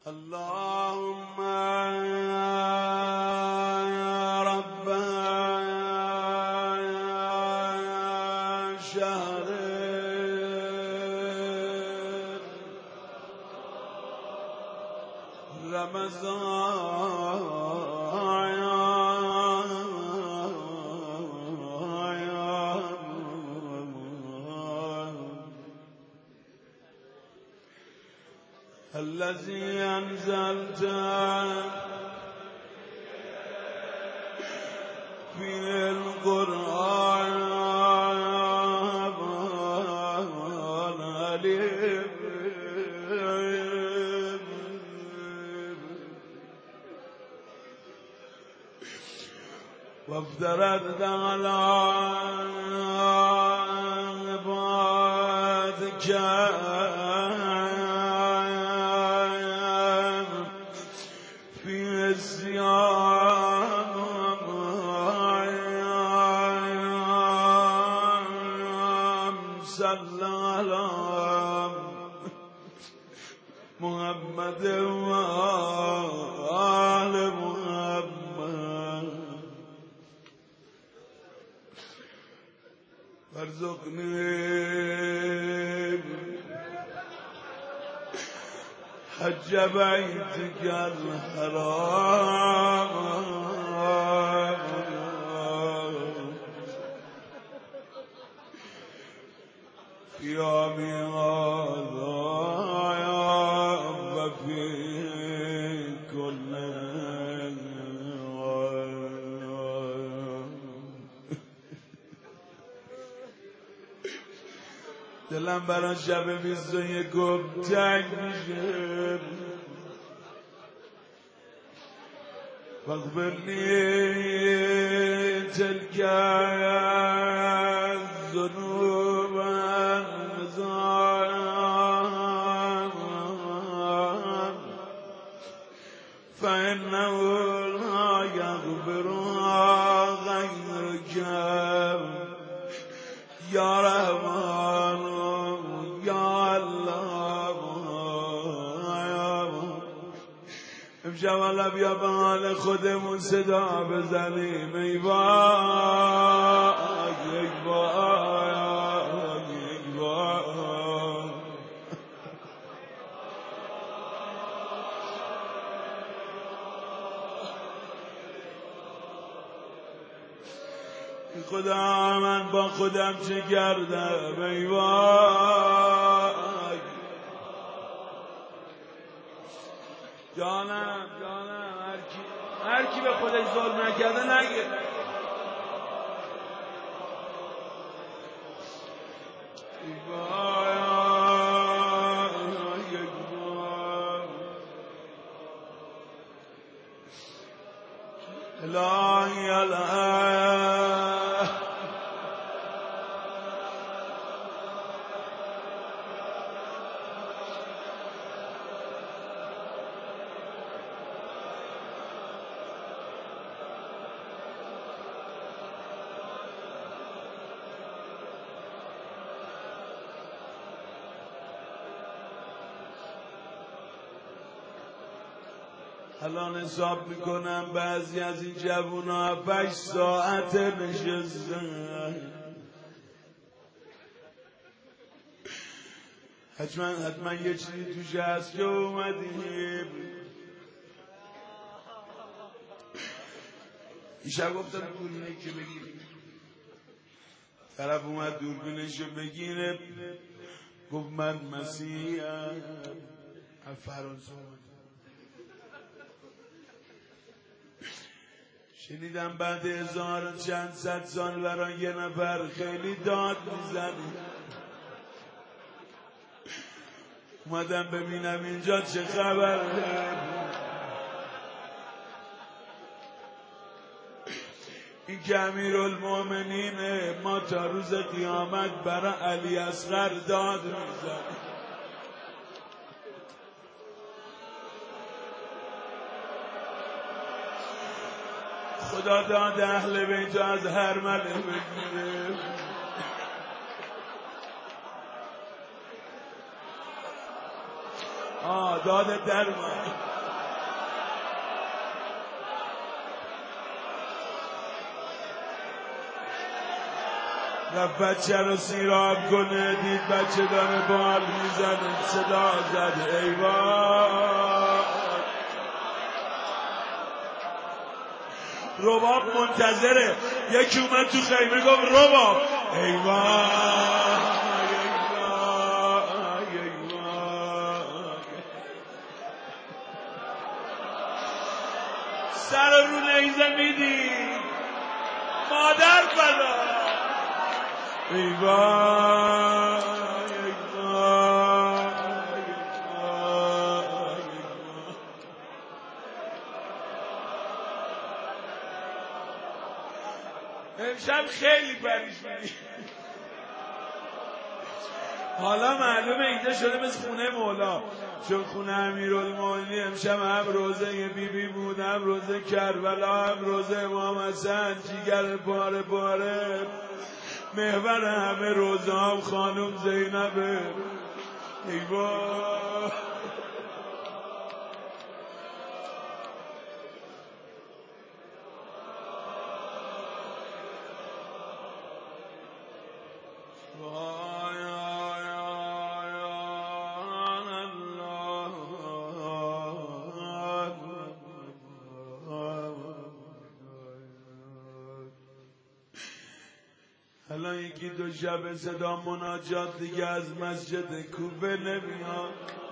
اللهم رب شهر رمضان الذي أنزلت في القرآن العليم وافترضت على عبادك في الصيام صلى على محمد وآل محمد وارزقني حج بيتك الحرام في يوم هذا وفي كل دلم برای شب 21 تنگ میشه واغفر لي تلك الذنوب النزال فإنه لا يغفرها غيرك يا رحمن يا الله امشب والا بیا به حال خودمون صدا بزنیم ای وای ای وای ای وای خدا من با خودم چه کردم ای وای جانم هر کی به خودش ظلم نکرده نگه ای وای ای وای الهی الهی الان حساب میکنم بعضی از این جوونا 8 ساعت نشستن حتما یه چیزی توش هست که اومدیم ایشب گفتم دوربینه که بگیریم طرف اومد دوربینشو بگیره گفت من مسیحیم از فرانسه شنیدم بعد 1000 و چند صد سال برای یه نفر خیلی داد میزنه اومدم ببینم اینجا چه خبره این که امیرالمومنینه ما تا روز قیامت برای علی اصغر داد میزنه خدا داد اهل بیت از هر مله بگیره داد در من. رفت بچه رو سیراب کنه، دید بچه داره بال میزنه، صدا زد ایوان. رباب منتظره، یکی اومد تو خیمه گفت رباب ایوان ایوان ایوان. سر رو نیزه میدی مادر بدا ایوان ایوان ایوان. امشب خیلی پریشونی. حالا معلومه اینجا شده مثل خونه مولا، چون خونه امیرالمومنین امشب هم روزه بیبی بود، هم روزه کربلا، هم روزه امام حسن. جیگر پاره پاره، محور همه روزه هم خانم زینبه. ایوان الان یکی دو شب صدا مناجات دیگه از مسجد کوفه نمیاد.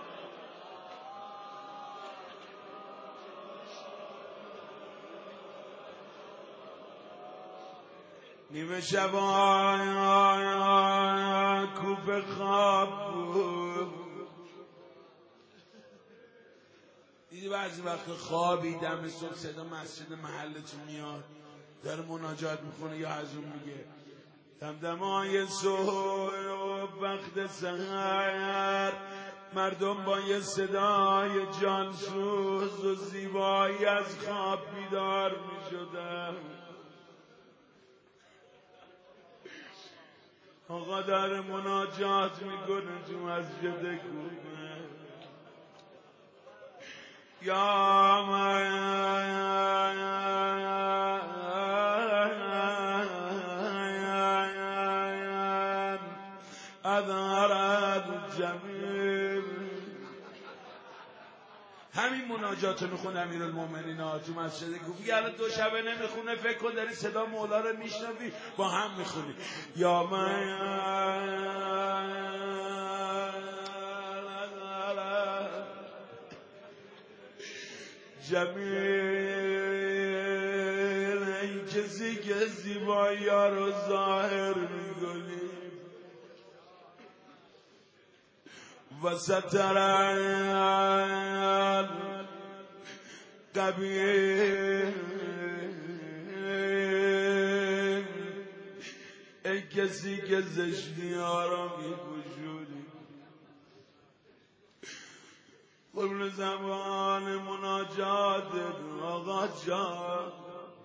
نیمه شب کوفه خواب بود. دیدی بعضی وقت خوابی دم صبح صدا مسجد محلتون میاد، داره مناجات میخونه یا از اون میگه. دمدمای صبح وقت سحر، مردم با یه صدای جانسوز و زیبایی از خواب بیدار می شدن. آقا داره مناجات میکنه تو مسجد کوفه. یا من همین مناجات رو میخونه امیرالمومنین تو مسجد کوفه. الان دو شبه نمیخونه، فکر کن داری صدا مولا رو میشنوی با هم میخونی. یا من جمیل، این کسی که زیبایی ها رو ظاهر میکنی و سترن قبیل، ای کسی که زشتی ها را میپوشونی. قبل زمان مناجات آقا جان.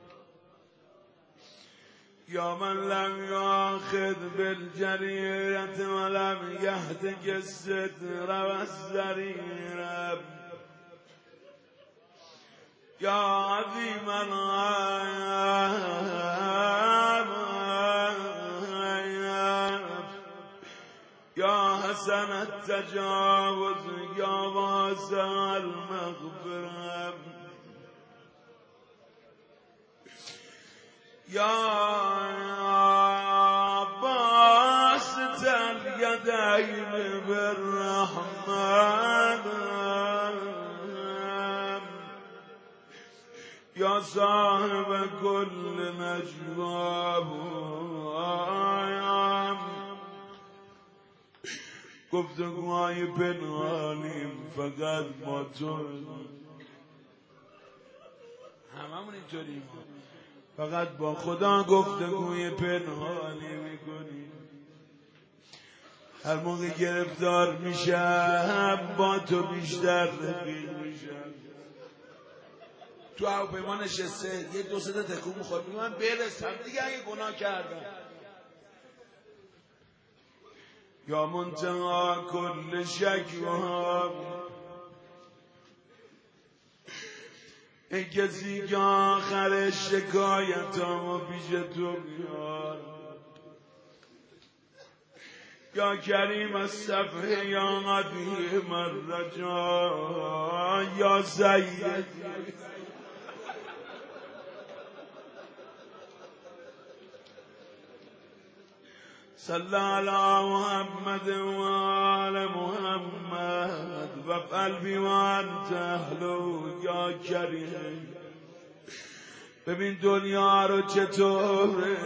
یا من لم یاخذ بالجریرت ولم یهتک الستر والسریر، یا عظیم الغیب، یا حسن التجاوز، یا واسع المغفرة، یا باسط الیدین بالرحمن، یا صاحب کل نجواب. گفتگوهای پنهانیم فقط ما تو، هممون اینطوریم، فقط با خدا گفتگوی پنهانی میکنیم. هر موقع گرفتار میشم با تو بیشتر رفیق میشم. تو هواپیما نشسته یه دو سه تا تکون میخوره، میگه من برسم دیگه اگه گناه کردم. یا منتهی کل شکوه، ای کسی که آخر شکایتامو پیش تو بیار، یا کریم الصفحه یا قدیم الرجا یا سیدی صلی علی محمد و آل محمد و قلبی و انت اهلو یا کریم. ببین دنیا رو چطوره،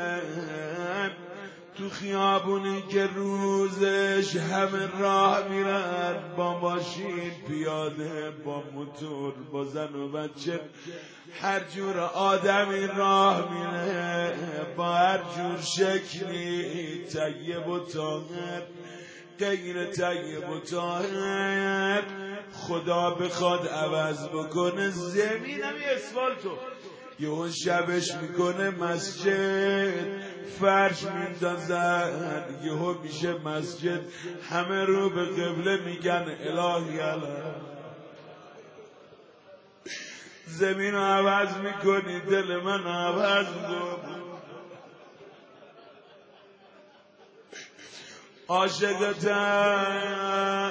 تو خیابونی که روزش همه راه میرن، با ماشین، پیاده، با موتور، با زن و بچه، هر جور آدمی راه میره، با هر جور شکلی، طیب و طاهر، غیر طیب و طاهر. خدا بخواد عوض بکنه زمینم اسفالتو، یهو شبش میکنه مسجد، فرش میندازن، یهو میشه مسجد، همه رو به قبله میگن الهی الله. زمین رو عوض میکنی، دل من عوض کن. عاشقتم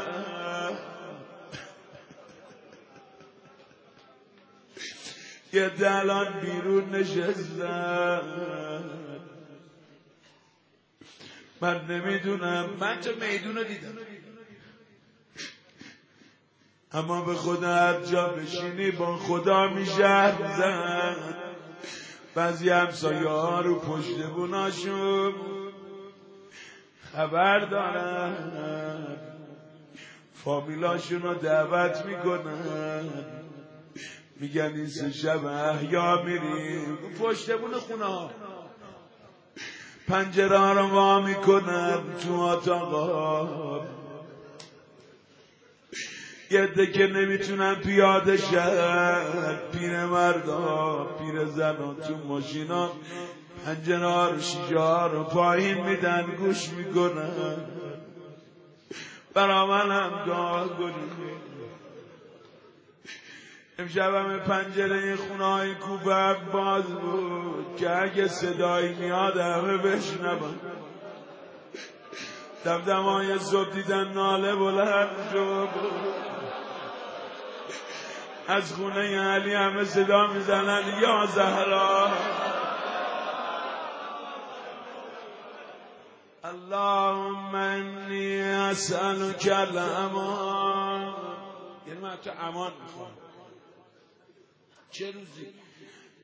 یه دلان بیرون نشستم، من نمیدونم، من تو میدون رو دیدم، اما به خدا هر جا بشینی با خدا میشه حرف زد. بعضی همسایه ها رو پشت بوناشون خبر دارن، فامیلاشون رو دعوت میکنن، میگن این سه شب احیا میریم پشت بون خونه ها، پنجره ها رو وا میکنن تو اتاقا، یه دکه نمیتونن پیاده شن، پیر مردا پیر زنان تو ماشینا پنجره ها رو شیشه ها رو پایین میدن گوش میکنن. برا من هم دعا کنید. امشب همه پنجره خونه های کوفه باز بود که اگه صدایی میاد همه بشنون. دمدمای صبح دیدن ناله بلند شد، از خونه علی همه صدا میزنن یا زهرا. اللهم انی اسألک الامان، یعنی من تو امان میخوام. چه روزی